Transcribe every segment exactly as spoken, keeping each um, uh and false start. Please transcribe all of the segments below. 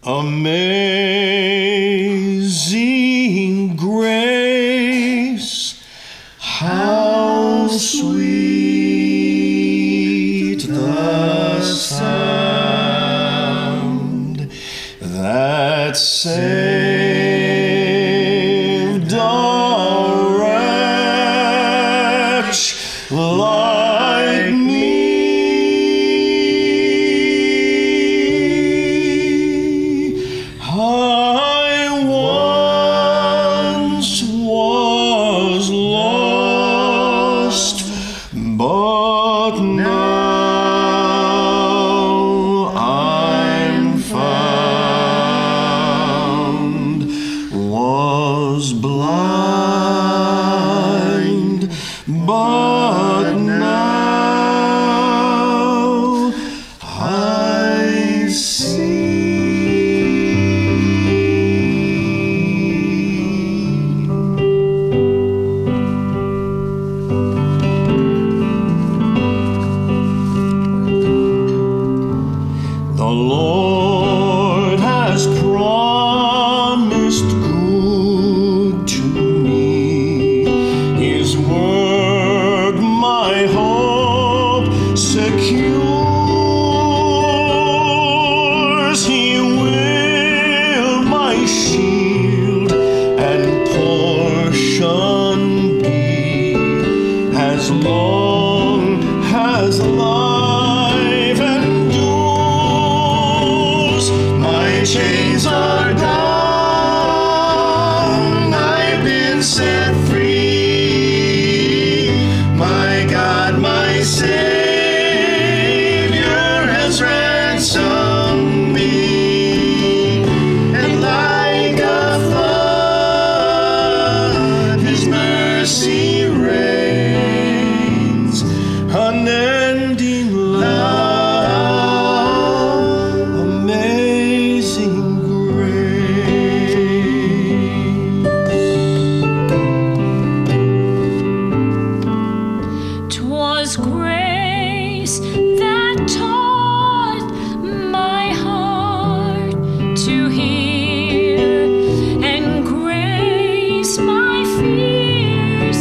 Amazing grace, how sweet the sound that saved a wretch like me. I once was lost, but now I'm found. Was blind, but now I see. The Lord has promised good to me. His word my hope secures. He will my shield and portion be, as long as life endures. My chains are gone, I've been set free. My God, my Savior has ransomed me, and like a flood His mercy reigns. Unending love, amazing grace. 'Twas grace that taught my heart to hear, and grace my fears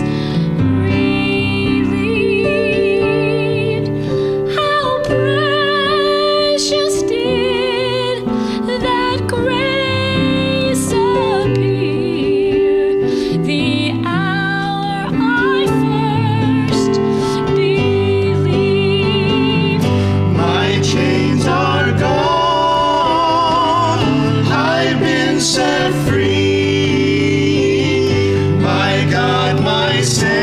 relieved. How precious did that grace appear the hour I first believed. My chains are gone, I've been set free. My God, my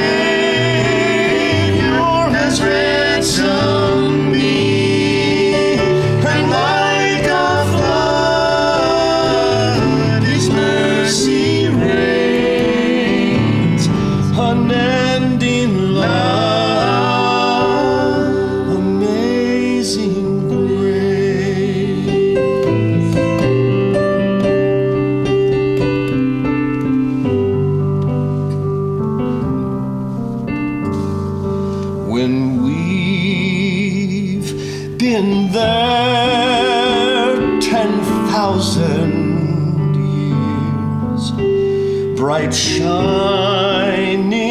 Savior has ransomed me, and like a flood His mercy reigns. Unending love, amazing grace. When we've been there ten thousand years, bright shining